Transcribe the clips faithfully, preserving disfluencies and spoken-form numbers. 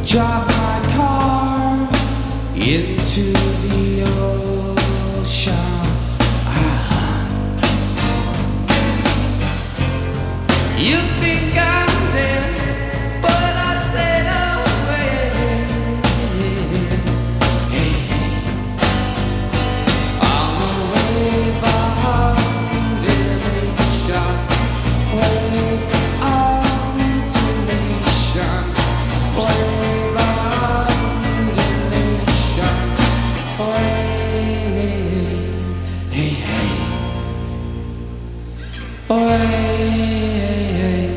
drive my car into the ocean. You think I'm dead, but I said away. On the wave of mutilation, wave of mutilation, wave of mutilation, wave, hey, hey, wave.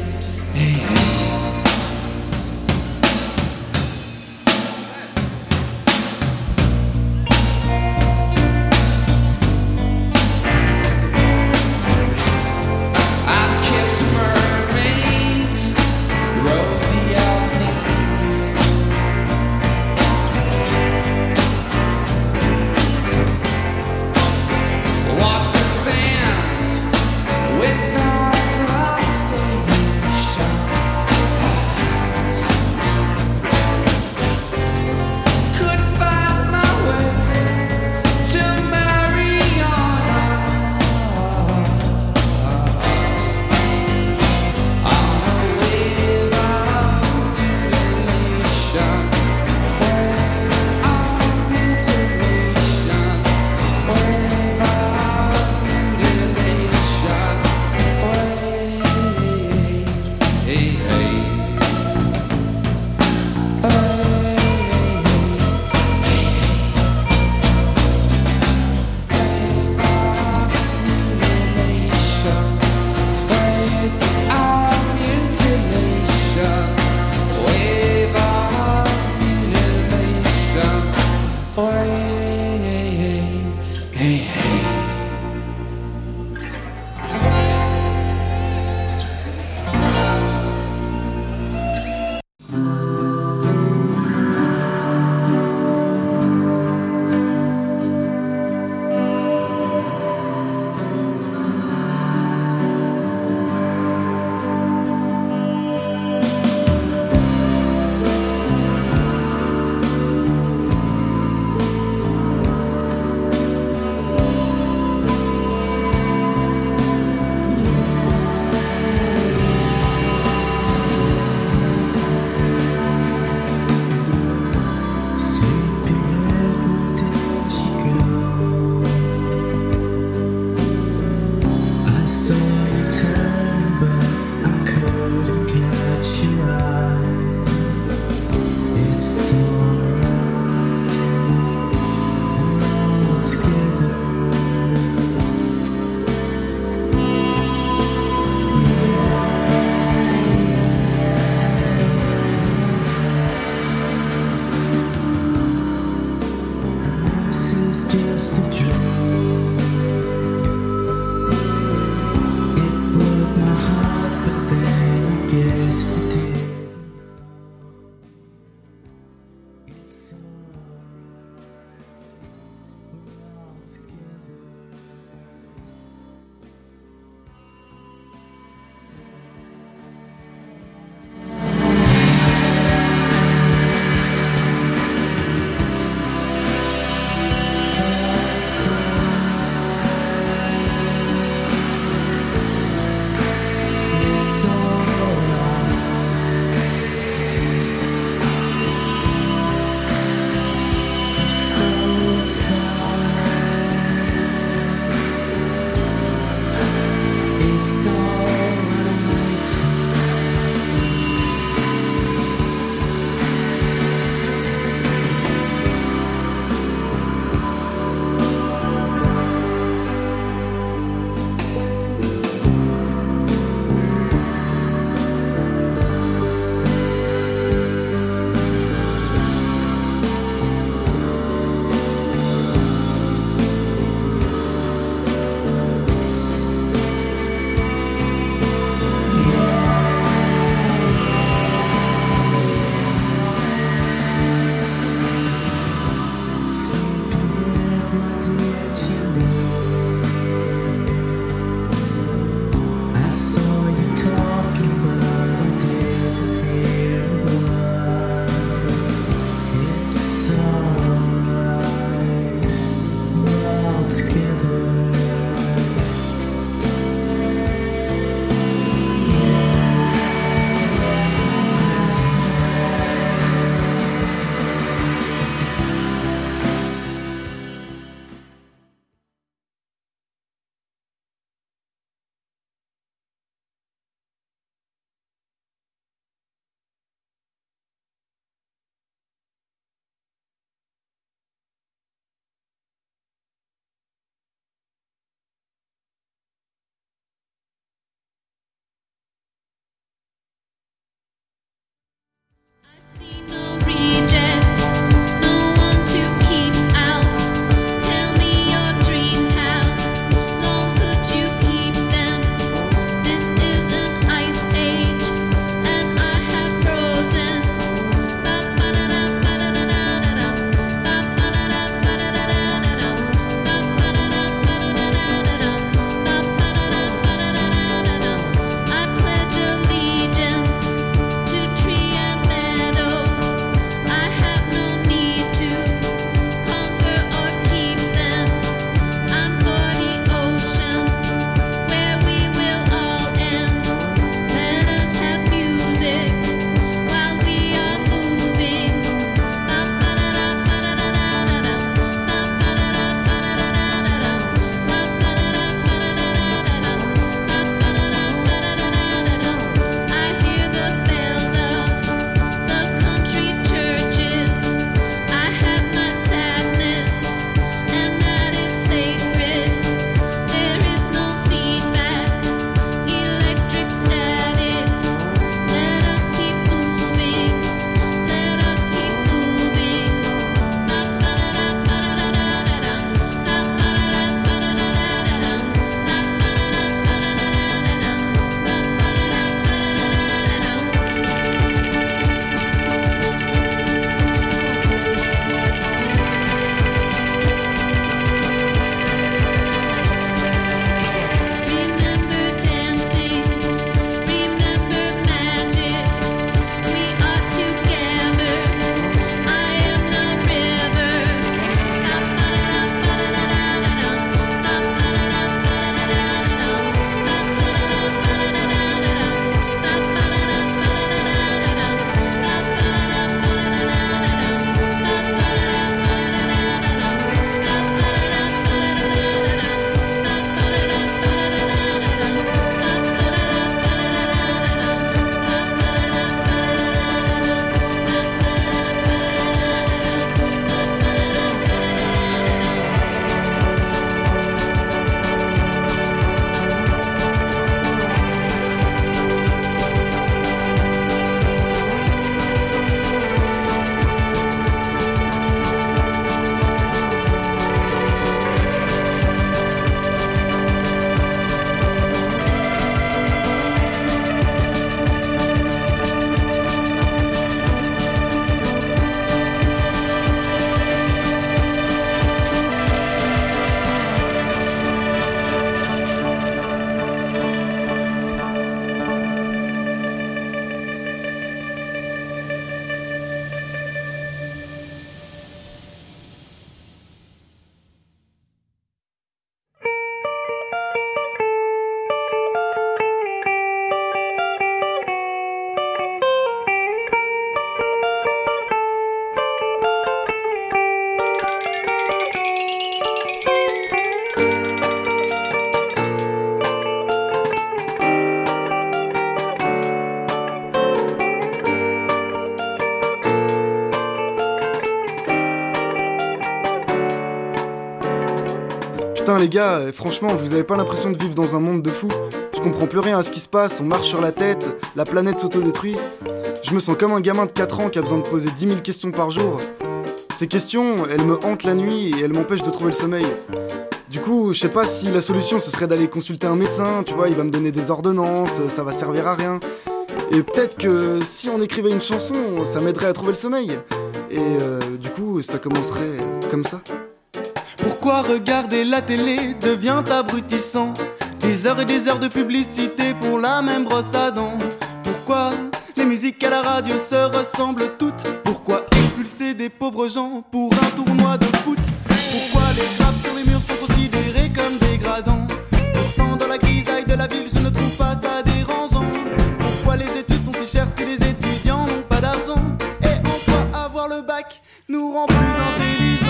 les gars, franchement, vous avez pas l'impression de vivre dans un monde de fous? Je comprends plus rien à ce qui se passe, on marche sur la tête, la planète s'autodétruit. Je me sens comme un gamin de quatre ans qui a besoin de poser dix mille questions par jour. Ces questions, elles me hantent la nuit et elles m'empêchent de trouver le sommeil. Du coup, je sais pas si la solution ce serait d'aller consulter un médecin, tu vois, il va me donner des ordonnances, ça va servir à rien. Et peut-être que si on écrivait une chanson, ça m'aiderait à trouver le sommeil. Et euh, du coup, ça commencerait comme ça. Pourquoi regarder la télé devient abrutissant? Des heures et des heures de publicité pour la même brosse à dents. Pourquoi les musiques à la radio se ressemblent toutes? Pourquoi expulser des pauvres gens pour un tournoi de foot? Pourquoi les grappes sur les murs sont considérées comme dégradants? Pourtant dans la grisaille de la ville je ne trouve pas ça dérangeant. Pourquoi les études sont si chères si les étudiants n'ont pas d'argent? Et en quoi avoir le bac nous rend plus intelligents?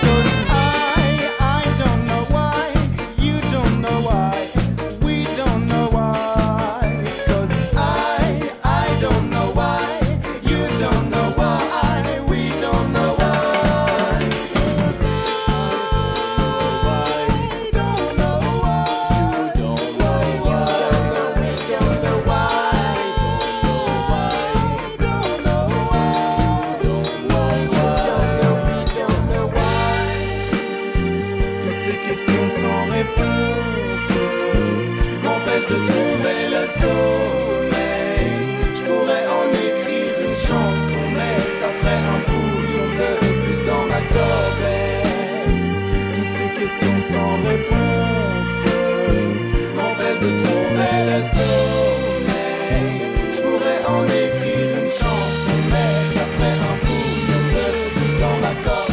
De trouver le sommeil, je pourrais en écrire une chanson, mais ça ferait un bouillon de plus dans ma corbeille. Toutes ces questions sans réponse m'empêchent de trouver le sommeil. Je pourrais en écrire une chanson, mais ça ferait un bouillon de plus dans ma corbeille.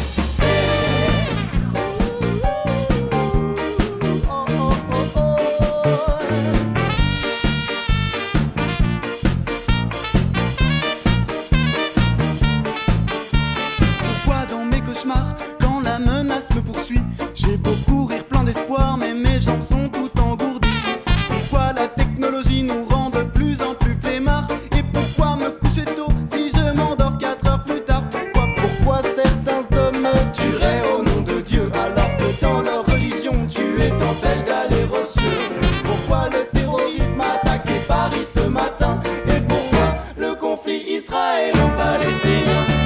Quand la menace me poursuit, j'ai beau courir plein d'espoir, mais mes jambes sont toutes engourdies. Pourquoi la technologie nous rend de plus en plus flemmards? Et pourquoi me coucher tôt si je m'endors quatre heures plus tard? Pourquoi, pourquoi certains hommes me tueraient au nom de Dieu, alors que dans leur religion tuer t'empêche d'aller aux cieux? Pourquoi le terrorisme a attaqué Paris ce matin? Et pourquoi le conflit israélo-palestinien?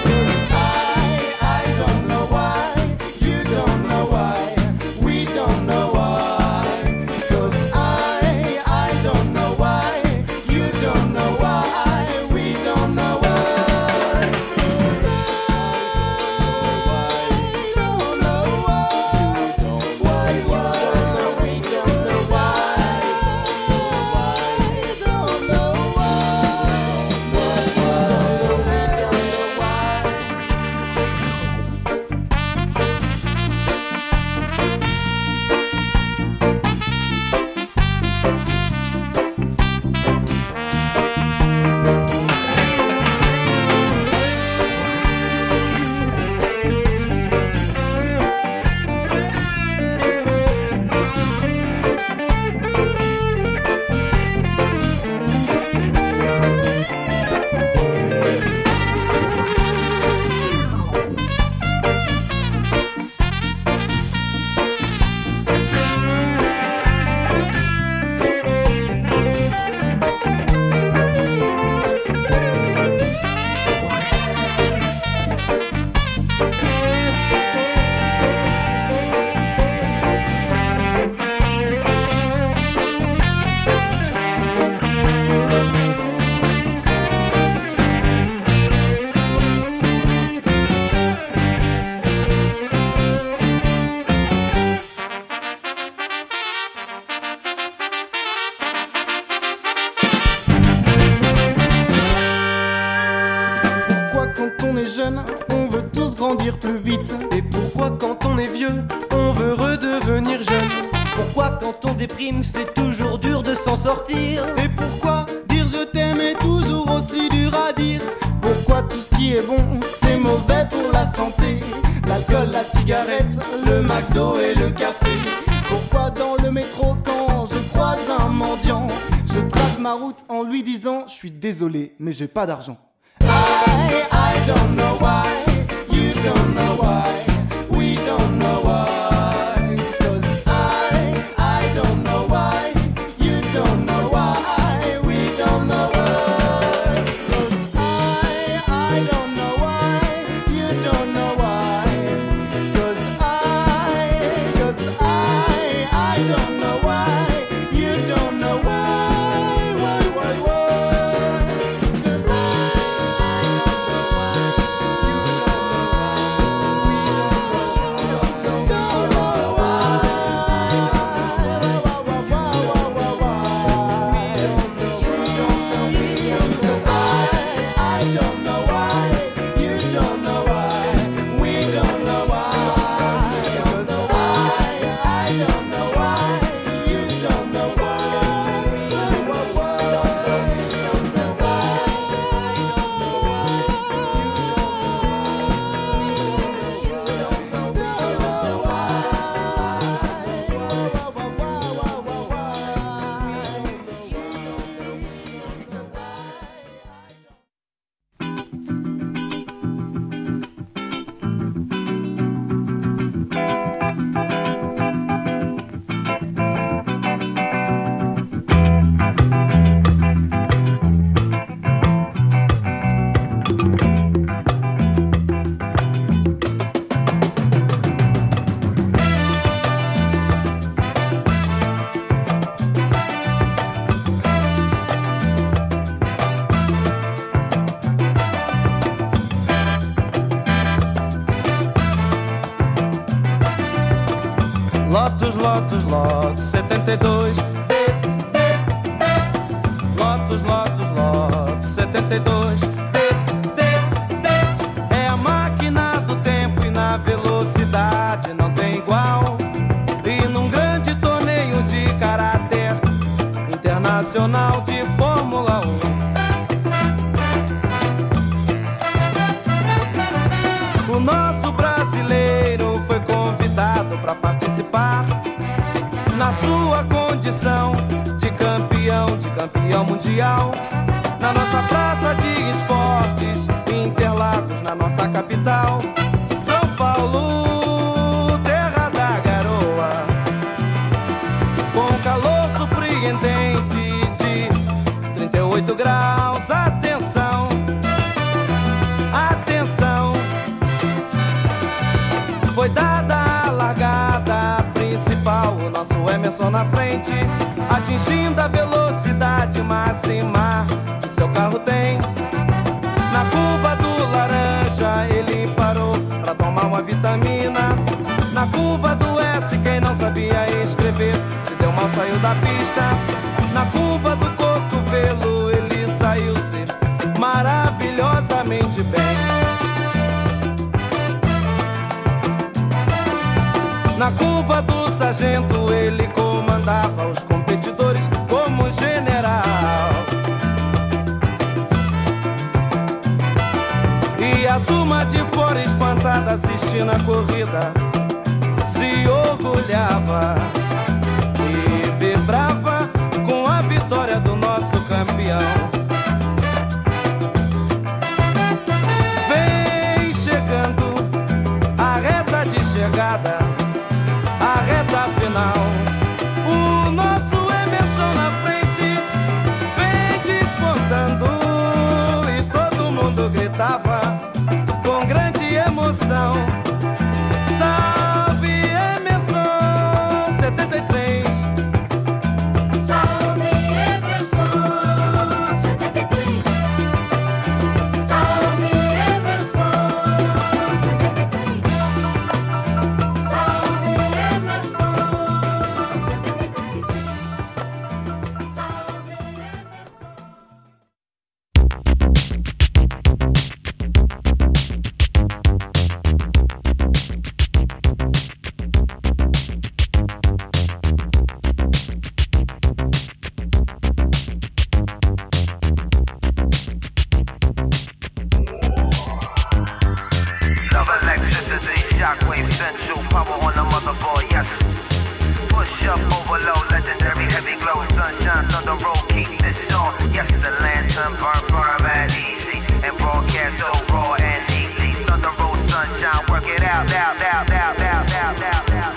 Jeune, on veut tous grandir plus vite. Et pourquoi quand on est vieux, on veut redevenir jeune? Pourquoi quand on déprime, c'est toujours dur de s'en sortir? Et pourquoi dire je t'aime est toujours aussi dur à dire? Pourquoi tout ce qui est bon, c'est mauvais pour la santé? L'alcool, la cigarette, le McDo et le café. Pourquoi dans le métro quand je croise un mendiant, je trace ma route en lui disant je suis désolé mais j'ai pas d'argent? I, I don't know why, you don't know why, we don't know why, 'cause I Lotus, Lotus, setenta e dois. Lotus, Lotus, Lotus, setenta e dois. É a máquina do tempo e na velocidade não tem igual. E num grande torneio de caráter internacional de Fórmula um, o nosso brasileiro foi convidado para participar na sua condição de campeão, de campeão mundial, na nossa praça de esportes, Interlagos, na nossa capital, São Paulo, terra da garoa, com calor surpreendente de trinta e oito graus. Atenção, atenção, foi dada a largada principal, o nosso Emerson na frente, atingindo a velocidade máxima que seu carro tem. Na curva do laranja ele parou pra tomar uma vitamina. Na curva do S quem não sabia escrever se deu mal, saiu da pista. Na curva do cotovelo ele saiu-se maravilhosamente bem. Na curva do sargento ele comandava os competidores como general. E a turma de fora espantada assistindo a corrida se orgulhava e vibrava com a vitória do nosso campeão. Vem chegando a reta de chegada, a reta final, o nosso Emerson na frente vem descontando e todo mundo gritava com grande emoção: salve Emerson, setenta e três. Salve Emerson, setenta e três. Salve Emerson, setenta e três. Salve Emerson, setenta e três. Salve Emerson. Love electricity, shockwave, central power on the motherboard, yes. Push up, overload, legendary, heavy glow, sunshine, thunder roll, keep this on. Yes, the lantern burn, burn, mad easy, and broadcast so raw and easy. Thunder roll, sunshine, work it out, out, out, out, out, out, out, out.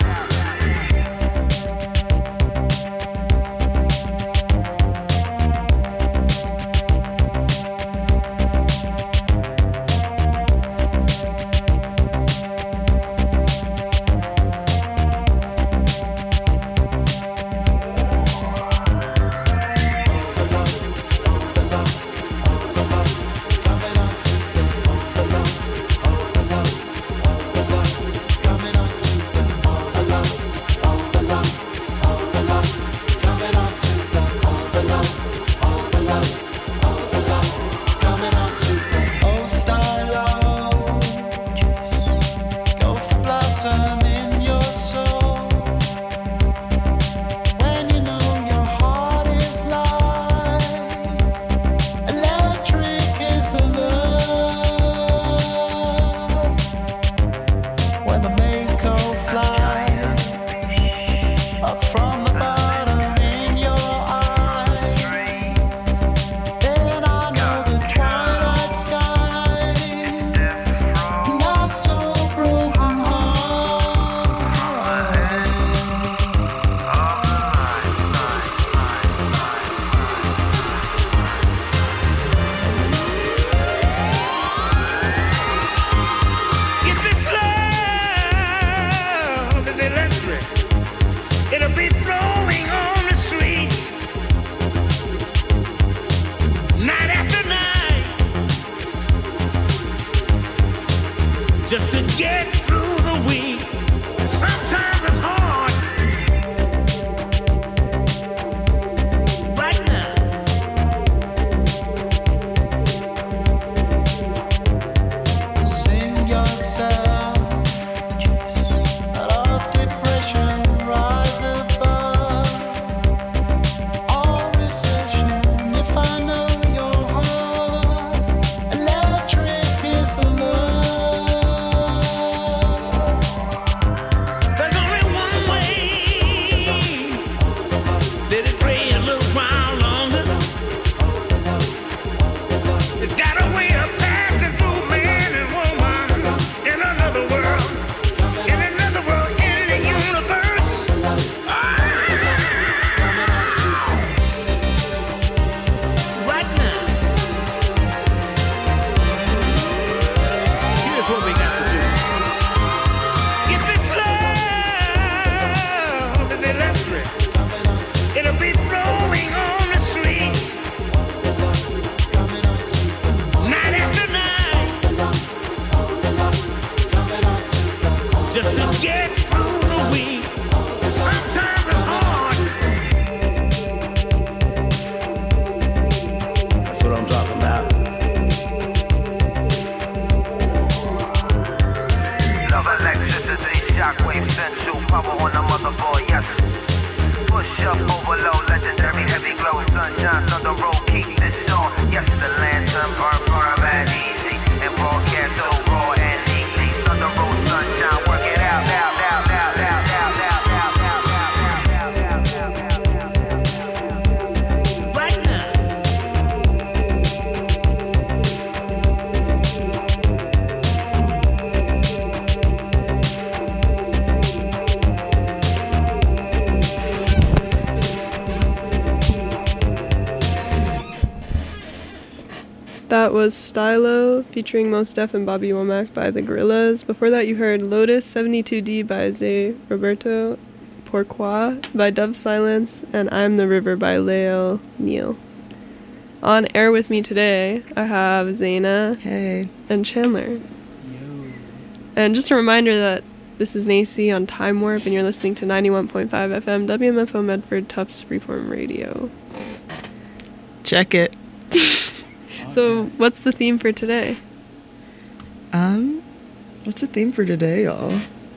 That was Stylo featuring Mos Def and Bobby Womack by The Gorillaz. Before that, you heard Lotus seventy-two D by Zay Roberto, Pourquoi by Dove Silence, and I'm the River by Lael Neal. On air with me today, I have Zaina Hey. and Chandler. And just a reminder that this is Nacy on Time Warp, and you're listening to ninety-one point five F M W M F O Medford Tufts Freeform Radio. Check it. So, what's the theme for today? Um, what's the theme for today, y'all?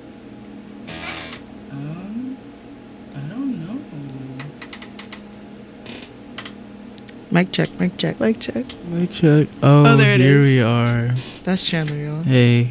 Um, I don't know. Mic check, mic check. Mic check. Mic check. Oh, Oh, there it here is. we are. That's Chandler, y'all. Hey.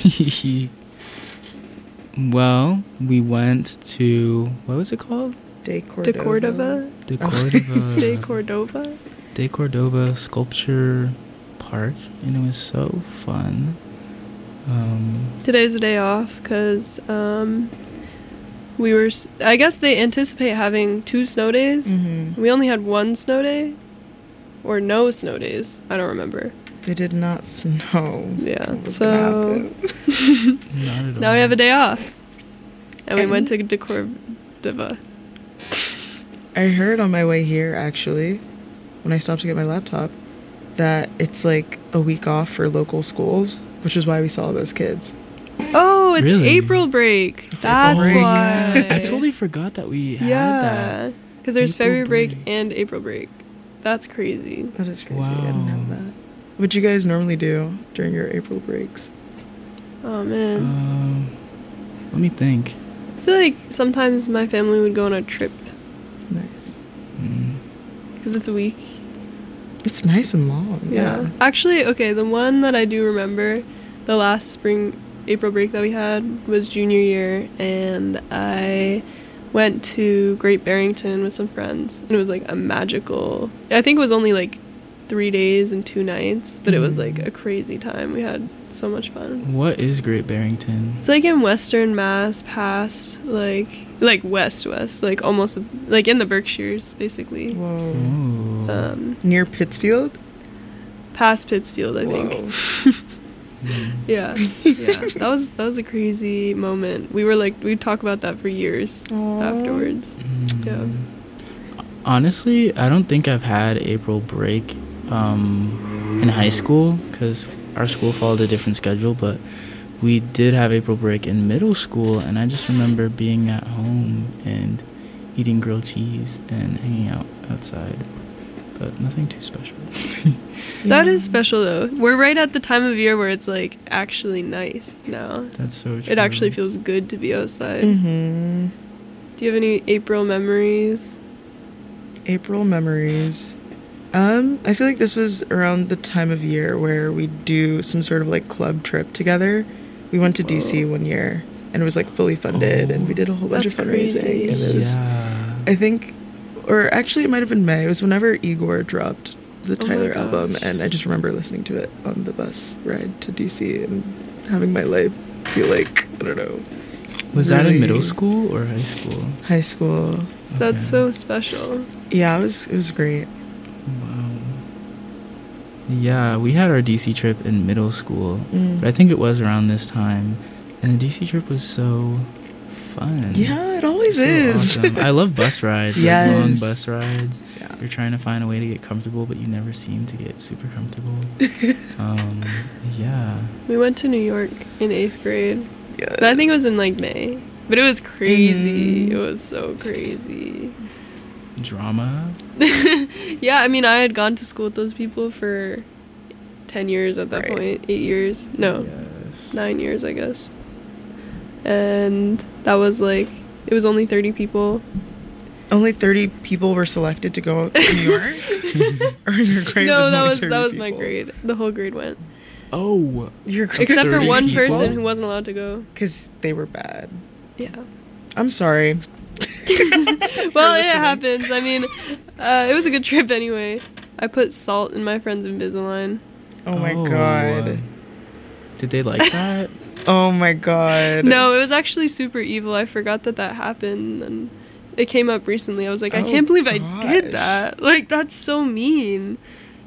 Well, we went to, what was it called? De Cordova. De Cordova? De Cordova. De Cordova? De Cordova Sculpture Park, and it was so fun. Um, Today's a day off because um, we were. s- I guess they anticipate having two snow days. Mm-hmm. We only had one snow day, or no snow days. I don't remember. They did not snow. Yeah. What was So gonna happen? not at all. now we have a day off, and we And- went to De Cordova. I heard on my way here, actually, when I stopped to get my laptop, that it's like a week off for local schools, which is why we saw those kids. Oh, it's Really? April break. It's That's April break. why. I totally forgot that we had Yeah, that. because there's April February break. break. and April break. That's crazy. That is crazy. I didn't have Wow. that. What do you guys normally do during your April breaks? Oh man. Um, let me think. I feel like sometimes my family would go on a trip Nice. Mm. because it's a week. It's nice and long. Yeah. Actually, okay, the one that I do remember, the last spring April break that we had was junior year, and I went to Great Barrington with some friends, and it was like a magical. I think it was only like three days and two nights, but it was like a crazy time. We had so much fun. What is Great Barrington? It's like in Western Mass, past like like west west, like almost like in the Berkshires, basically. Whoa. Ooh. Um, Near Pittsfield? past Pittsfield, I think. Whoa. Mm. Yeah, yeah. That was that was a crazy moment. We were like we'd talk about that for years Aw. afterwards. Yeah. Honestly, I don't think I've had April break um, in high school because our school followed a different schedule, but we did have April break in middle school, and I just remember being at home and eating grilled cheese and hanging out outside, but nothing too special. That is special though. We're right at the time of year where it's like actually nice now. That's so true. It actually feels good to be outside. Mm-hmm. Do you have any April memories? April memories. Um, I feel like this was around the time of year where we do some sort of like club trip together. We went to D C one year and it was like fully funded and we did a whole bunch That's of fundraising. crazy. And it was, Yeah. I think, or actually it might have been May. It was whenever Igor dropped the Oh my Tyler album, gosh. and I just remember listening to it on the bus ride to D C and having my life feel like, I don't know, Was that in really middle school or high school? high school. That's Okay. so special. Yeah, it was it was great. Wow. Yeah, we had our D C trip in middle school, Mm. but I think it was around this time, and the D C trip was so fun. Yeah, it always So is. awesome. I love bus rides, like Yes. long bus rides. Yeah. You're trying to find a way to get comfortable, but you never seem to get super comfortable. um, yeah. We went to New York in eighth grade. Yes. But I think it was in like May. But it was crazy. Mhm. It was so crazy. Drama. Yeah, I mean, I had gone to school with those people for ten years at that Right. point. Eight years. No, Yes. nine years, I guess. And that was like, it was only thirty people. Only thirty people were selected to go to New York? Or your grade no, was that only was that thirty was my people? grade. The whole grade went. Oh. Your grade Except for thirty one people? person who wasn't allowed to go. Because they were bad. Yeah. I'm sorry. Well, it listening. happens. I mean, uh, it was a good trip anyway. I put salt in my friend's Invisalign. Oh my god. Did they like that? Oh my god. No, it was actually super evil. I forgot that that happened, and it came up recently. I was like, I Oh can't believe I gosh. did that. Like, that's so mean.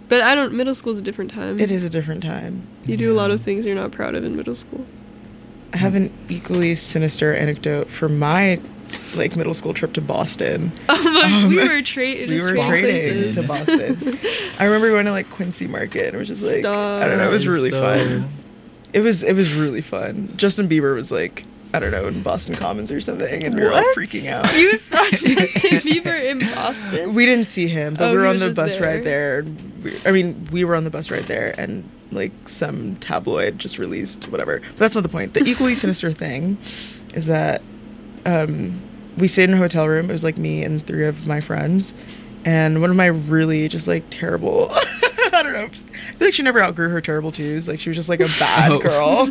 But I don't. Middle school's a different time. It is a different time. You do a lot of things you're not proud of in middle school. I have an equally sinister anecdote for my like middle school trip to Boston. Oh my! Um, we were tra- we were trading to Boston. I remember going to like Quincy Market, and it was just like Stop. I don't know. It was That is really so- fun. It was it was really fun. Justin Bieber was like I don't know in Boston Commons or something, and we were all What? freaking out. You saw Justin Bieber in Boston? We didn't see him, but Oh, we were he on was the just bus there. ride there. and we- I mean, we were on the bus ride there, and like some tabloid just released whatever. But that's not the point. The equally sinister thing is that um, we stayed in a hotel room. It was like me and three of my friends, and one of my really just like terrible. I don't know. I feel like she never outgrew her terrible twos. Like she was just like a bad Oh. girl.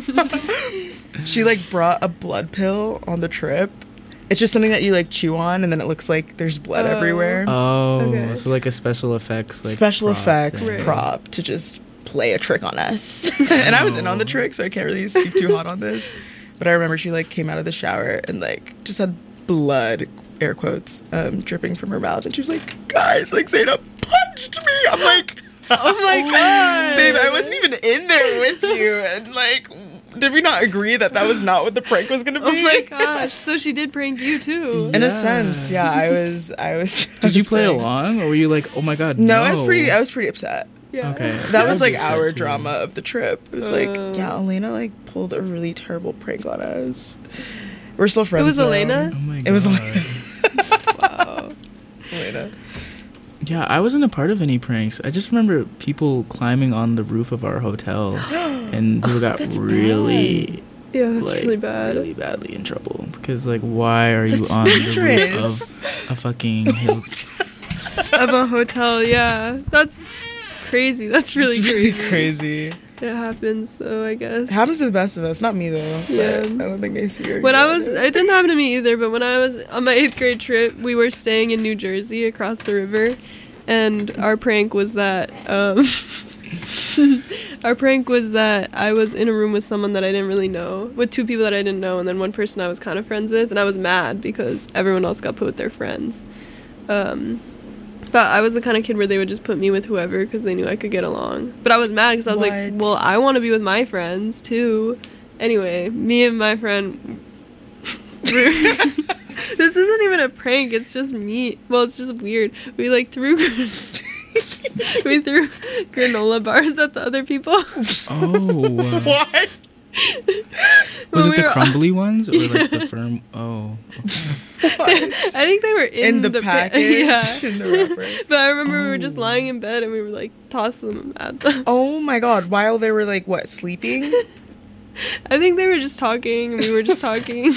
She like brought a blood pill on the trip. It's just something that you like chew on, and then it looks like there's blood Oh. everywhere. Oh, Okay. so like a special effects, like Special prop effects thing. Right. prop to just play a trick on us. And I was in on the trick, so I can't really speak too hot on this. But I remember she like came out of the shower and like just had blood, air quotes, um, dripping from her mouth, and she was like, "Guys, like Zaina punched me." I'm like, Oh my god, babe, I wasn't even in there with you, and like, did we not agree that that was not what the prank was gonna be? Oh my gosh! So she did prank you too. In Yeah. a sense, yeah. I was, I was. I Did you was play playing. along, or were you like, oh my god, No, no? I was pretty. I was pretty upset. Yeah. Okay. That was I'd like be upset our too. drama of the trip. It was like, Oh. yeah, Elena like pulled a really terrible prank on us. We're still friends. It was though. Elena? Oh my god. It was Elena. Wow. Elena. Yeah, I wasn't a part of any pranks. I just remember people climbing on the roof of our hotel, and people got That's really, Yeah, that's like, really bad. really badly in trouble because, like, why are you That's on the dangerous. roof of a fucking hill? Of a hotel, yeah. That's crazy. That's really It's really crazy. crazy. It happens, so I guess. It happens to the best of us. Not me though. Yeah. But I don't think they see her. When I was, it didn't happen to me either, but when I was on my eighth grade trip, we were staying in New Jersey across the river, and our prank was that, um, our prank was that I was in a room with someone that I didn't really know, with two people that I didn't know, and then one person I was kind of friends with, and I was mad because everyone else got put with their friends. Um, but I was the kind of kid where they would just put me with whoever because they knew I could get along. But I was mad because I was like, What? well, I want to be with my friends too. Anyway, me and my friend. This isn't even a prank. It's just me. Well, it's just weird. We like threw. We threw granola bars at the other people. Oh, What? was When it we the were- crumbly ones or like the firm? Oh, I think they were in, In the, pa- package. yeah. In the wrapper. But I remember we were just Oh. lying in bed and we were like tossing them at them. Oh my god! While they were like what sleeping? I think they were just talking and we were just talking.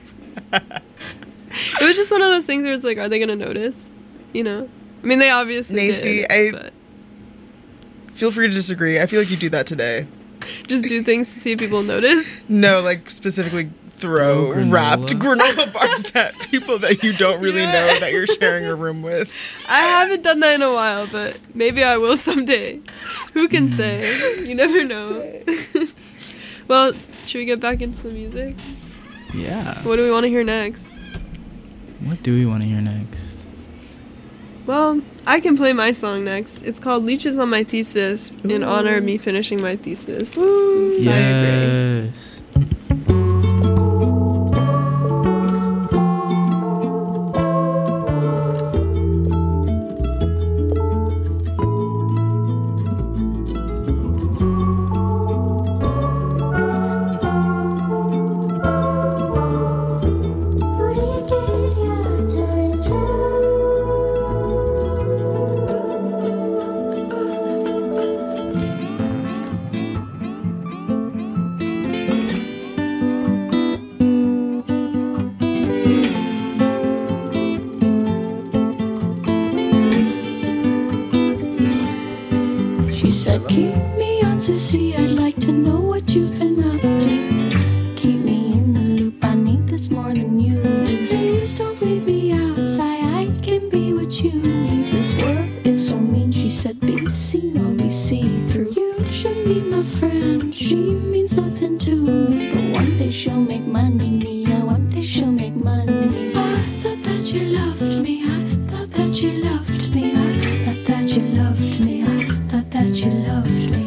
It was just one of those things where it's like, are they gonna notice? You know? I mean, they obviously Nacy, did. I- but Feel free to disagree. I feel like you do that today. just do things to see if people notice. No, like specifically throw Throw granola? wrapped granola bars at people that you don't really Yeah. know that you're sharing a room with. I haven't done that in a while, but maybe I will someday. Who can say? You never know. Well, should we get back into some music? yeah. What do we want to hear next? What do we want to hear next? Well, I can play my song next. It's called Leeches on My Thesis in Ooh. honor of me finishing my thesis. Ooh. It's Saya Gray. Yes. Who do you give your time to? She said, keep me on to see. I'd like to know what you've been up to. Keep me in the loop. I need this more than you do. Please don't leave me outside. I can be what you need. This world is so mean. She said, be seen or be see through. You should be my friend. She means nothing to me. But one day she'll make money. Yeah, one day she'll make money. I thought that you loved me. I thought that you loved me. I thought that you loved me. I thought that softly.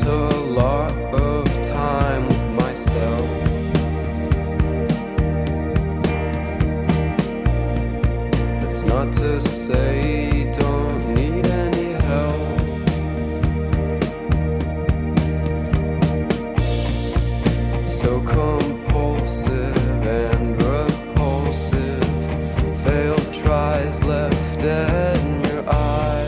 a lot of time with myself. That's not to say don't need any help. So compulsive and repulsive, failed tries left dead in your eyes.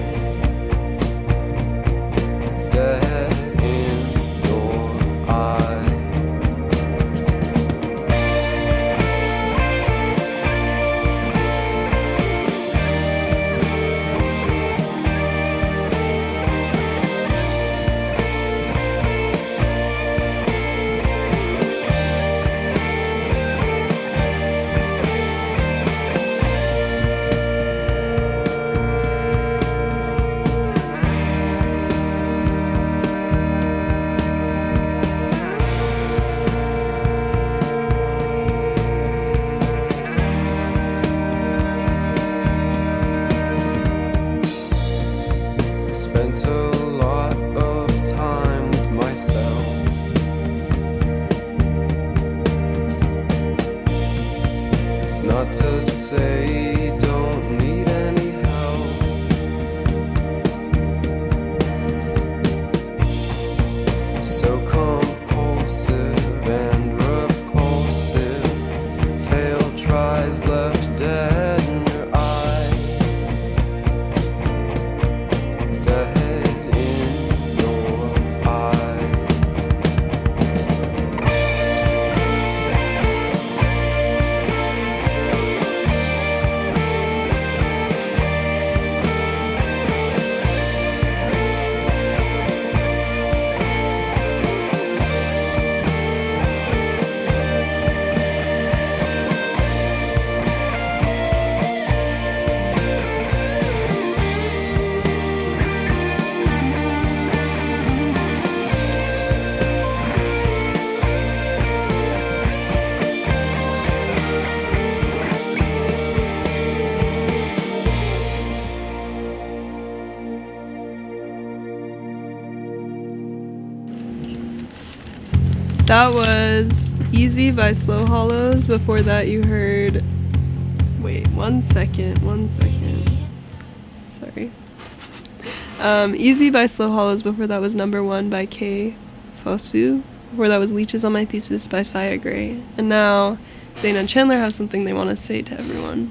Dead in your eyes. Spent a lot of time with myself. It's not to say don't need any help. So compulsive and repulsive, failed tries left dead in your eyes. Dead in your eyes. That was Easy by Slow Hollows. Before that, you heard. Wait, one second, one second. Sorry. Um, Easy by Slow Hollows. Before that was Number One by Kay Fosu. Before that was Leeches on My Thesis by Saya Gray. And now, Zayn and Chandler have something they want to say to everyone.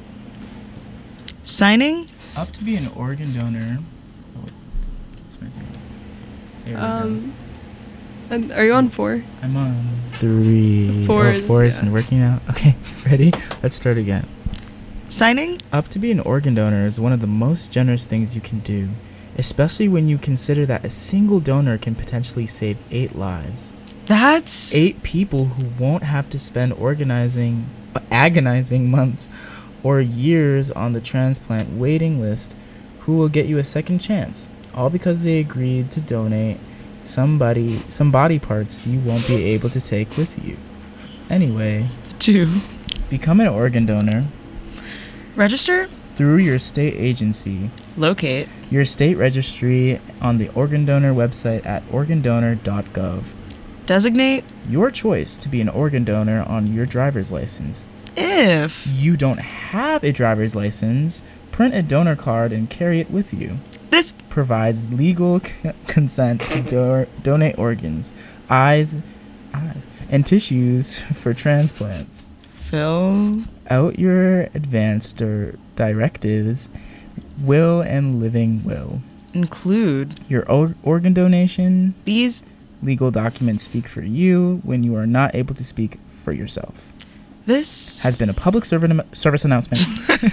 Signing? Up to be an organ donor. Oh, that's my thing. There we go. Um, and are you on four? I'm on three. Four oh, is- four yeah. isn't working out. Okay, ready? Let's start again. Signing? Up to be an organ donor is one of the most generous things you can do, especially when you consider that a single donor can potentially save eight lives. That's... Eight people who won't have to spend organizing, agonizing months or years on the transplant waiting list, who will get you a second chance, all because they agreed to donate somebody some body parts you won't be able to take with you. Anyway, Two. become an organ donor Register? through your state agency, Locate. your state registry on the organ donor website at organ donor dot gov. Designate? Your choice to be an organ donor on your driver's license. If... You don't have a driver's license, print a donor card and carry it with you. This... Provides legal c- consent to do- donate organs, eyes, eyes, and tissues for transplants. Fill... Out your advanced or directives, will and living will. Include... Your o- organ donation. These... Legal documents speak for you when you are not able to speak for yourself. This... Has been a public serv- service announcement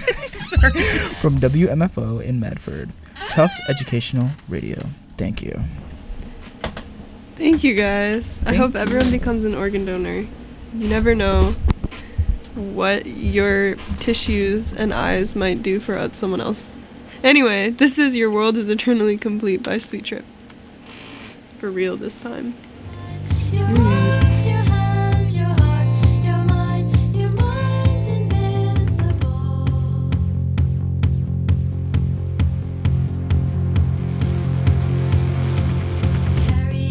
from W M F O in Medford. Tufts Educational Radio. Thank you. Thank you, guys. I Thank hope you. everyone becomes an organ donor. You never know what your tissues and eyes might do for uh, someone else. Anyway, this is Your World is Eternally Complete by Sweet Trip. For real this time. Your arms, your hands, your heart, your mind, your mind's invincible. Carry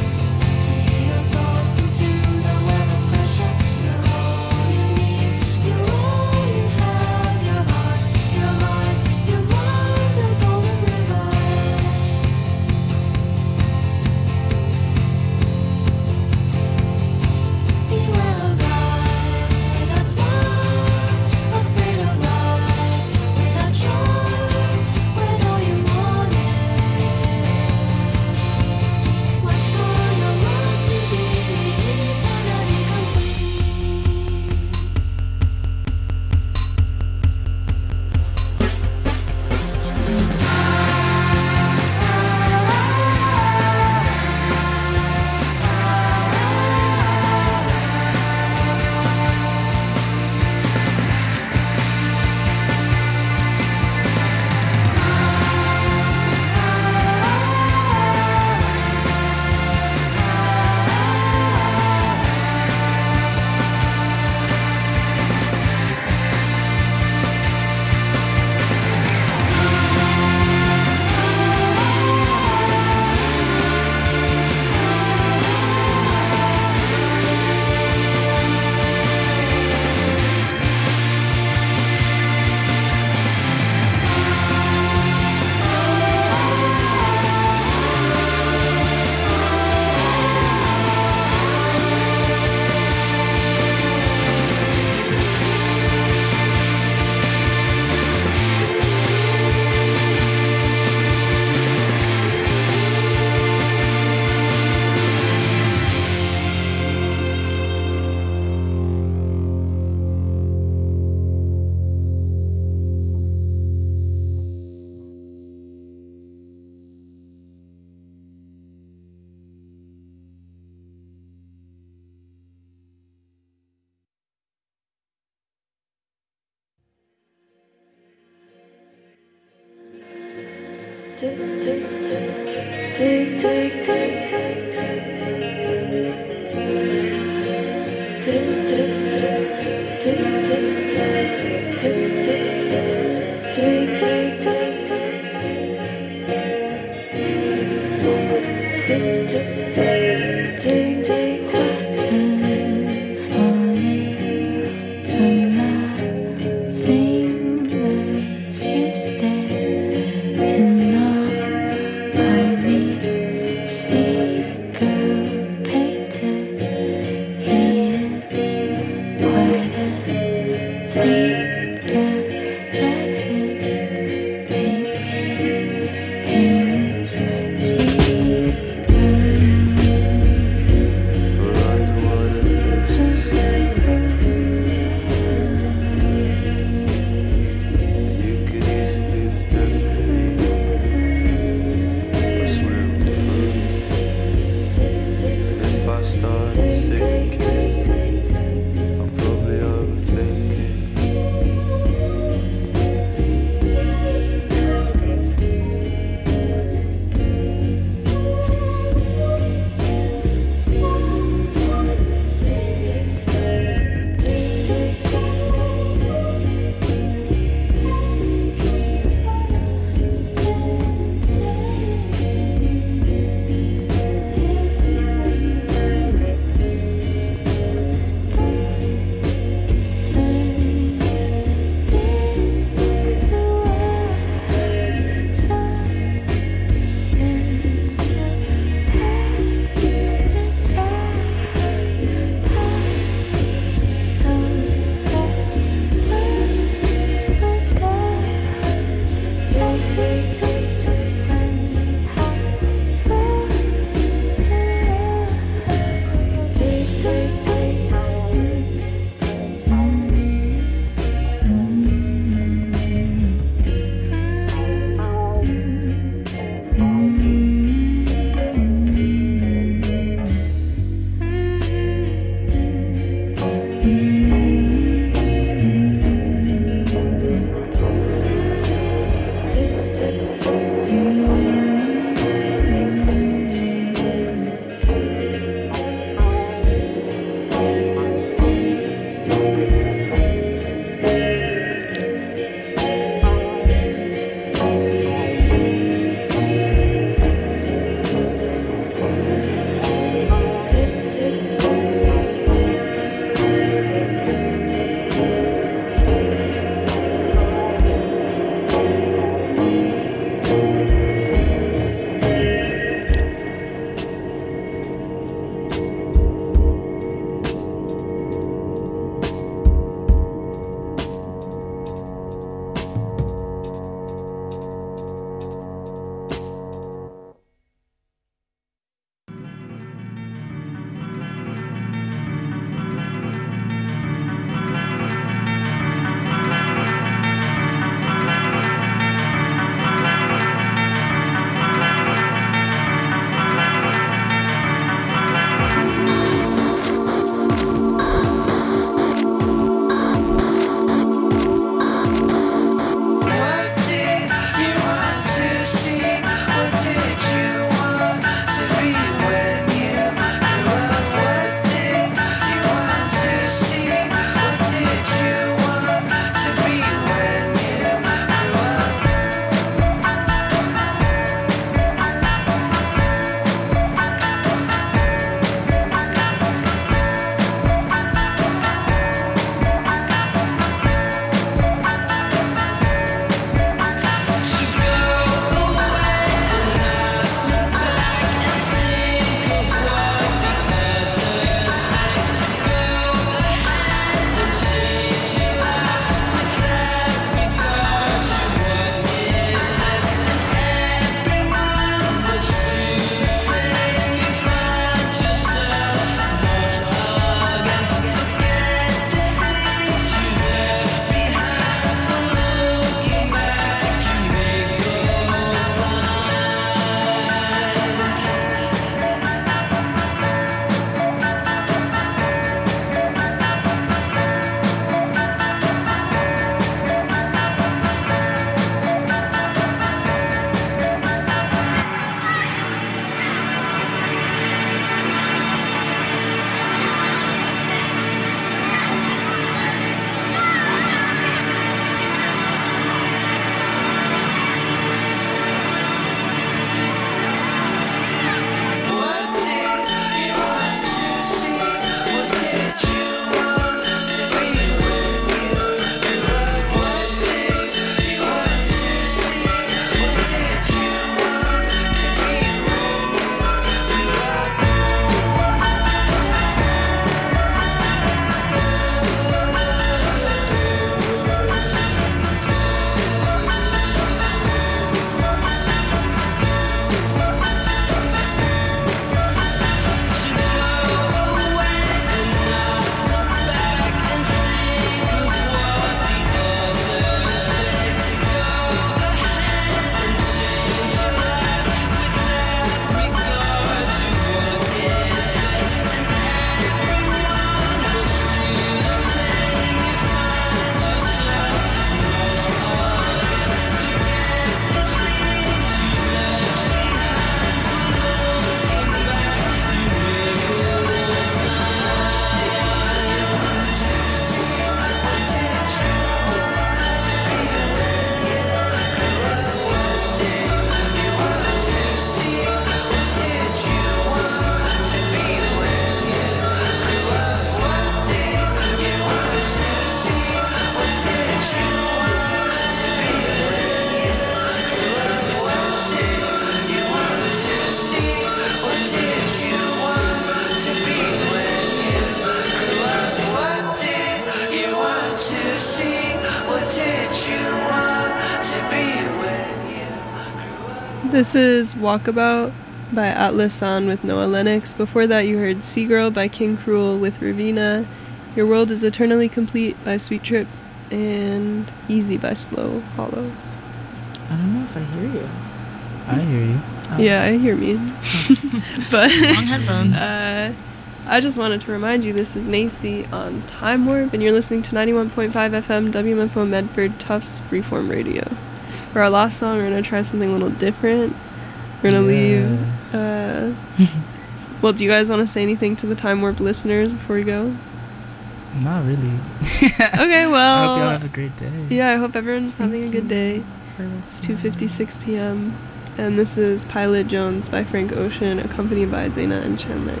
This is Walkabout by Atlas San with Noah Lennox. Before that, you heard Sea Girl by King Cruel with Ravina. Your World is Eternally Complete by Sweet Trip. And Easy by Slow Hollows. I don't know if I hear you. I hear you. Oh. Yeah, I hear me. But Wrong headphones. Uh, I just wanted to remind you this is Nacy on Time Warp, and you're listening to ninety-one point five F M W M F O Medford Tufts Freeform Radio. For our last song, we're going to try something a little different. We're going to Yes. leave... Uh, well, do you guys want to say anything to the Time Warp listeners before we go? Not really. Okay, well... I hope y'all have a great day. Yeah, I hope everyone's having a good day. It's two fifty-six p.m. And this is Pilot Jones by Frank Ocean, accompanied by Zaina and Chandler.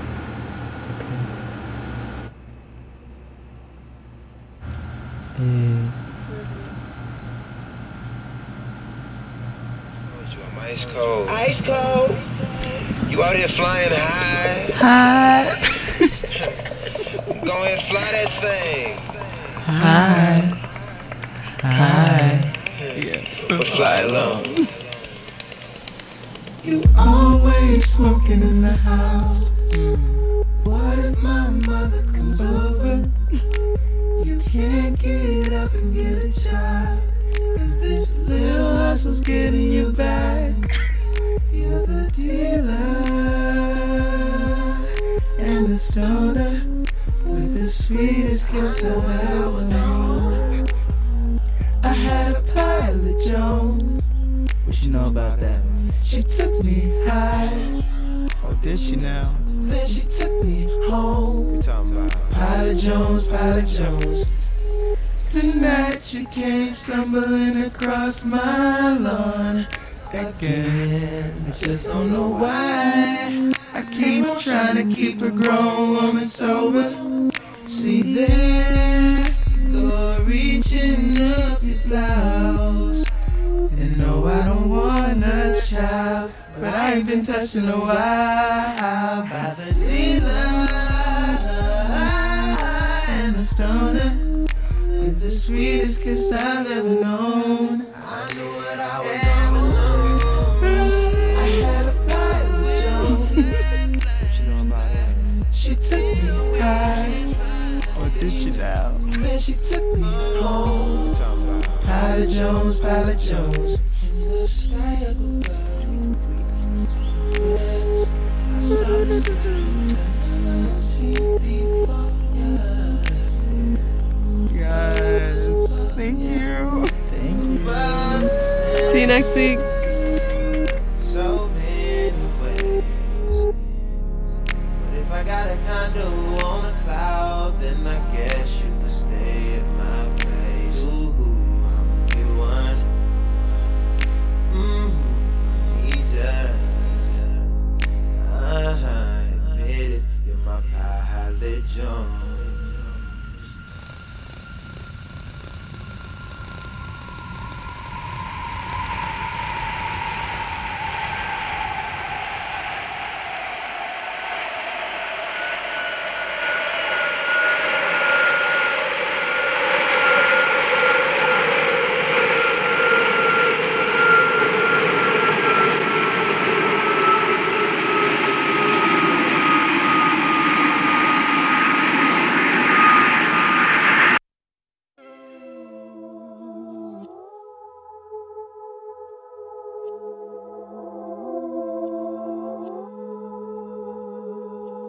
Hey. Ice cold. Ice cold. You out here flying high. Hi. Go ahead, fly that thing. Hi. Hi. Yeah. But fly alone. You always smoking in the house. What if my mother comes over? You can't get up and get a job, 'cause this little hustle's getting you back. You're the dealer and the stoner with the sweetest kiss I've ever known. I had a Pilot Jones. What you know about that? She took me high. Oh, did she now? Then she took me home. We talking about Pilot Jones, Pilot Jones. Tonight you came stumbling across my lawn again. I just don't know why I keep on trying to keep a grown woman sober. See there, go reaching up your blouse. And no, I don't want a child, but I ain't been touched in a while. By the dealer and the stoner with the sweetest kiss I've ever known. I knew what I was on alone. I had a Pilot Jones. what you know about that? She took me high. Oh, did she now? Then she took me home. We talking about Pilot Jones, Pilot Jones. In the sky up above. I saw the sun I've seen before. Yes. Thank you. Thank you. See you next week. So many ways. But if I got a condo on a cloud, then I guess you can stay at my place. Ooh, I'ma be one. Mm-hmm. I need ya. I admit it, you're my Pilot Jones.